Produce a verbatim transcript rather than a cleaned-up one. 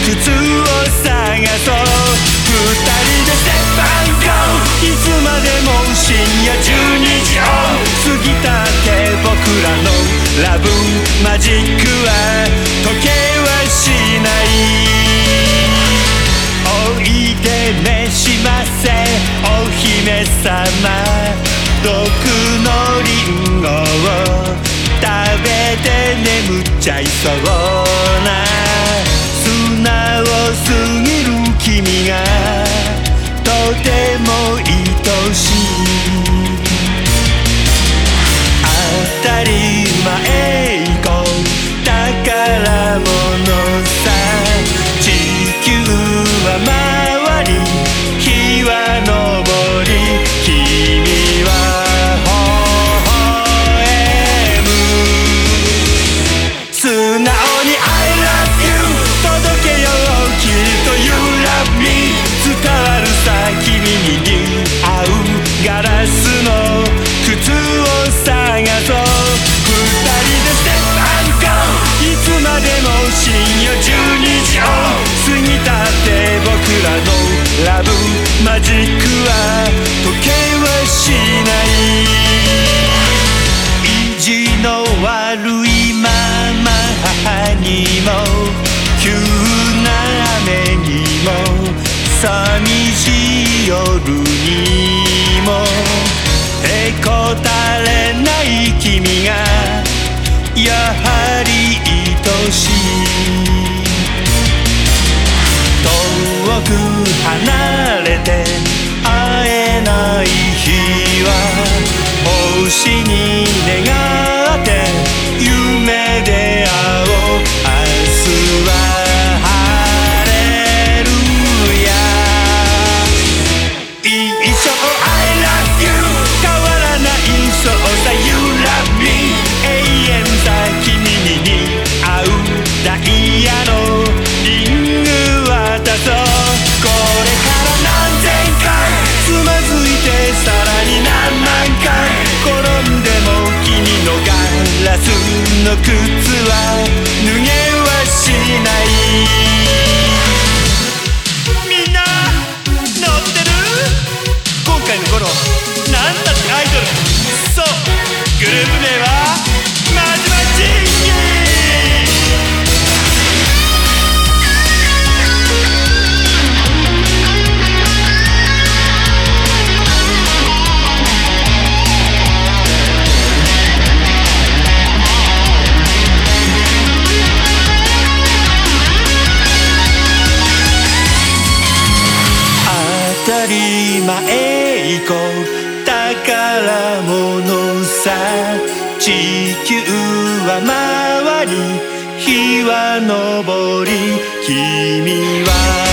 靴を探そう。二人でステップアンドゴー、いつまでも深夜じゅうにじを過ぎたって僕らのラブマジックは時計はしない。おいで召しませお姫様、毒のリンゴを食べて眠っちゃいそうな、素直すぎる君がとても愛しい。当たり前こう宝物さ、地球は回り日は昇り、君は素直に I love you 届けよう、きっと You love me 伝わるさ、君に似合うガラスの靴を探そう。二人でステップアンドゴー、いつまでも深夜じゅうにじを過ぎたって僕らのラブマジックは時計はしない。意地の悪いまま母にも急な雨にも寂しい夜にもへこたれない君がやはり愛しい。遠く離れて会えない日は星に願って夢で会おう。明日は晴れるや一生 I love you 変わらないそうさ You love me 永遠さ君に似合うダイヤのリング渡そう。これから何千回つまずいてさらに何万回転んでも君のガラスの靴は脱げはしない。みんな乗ってる？今回の頃なんだってアイドル、そうグループ名はマジマジ当たり前行こう宝物さ、地球は回り日は昇り、君は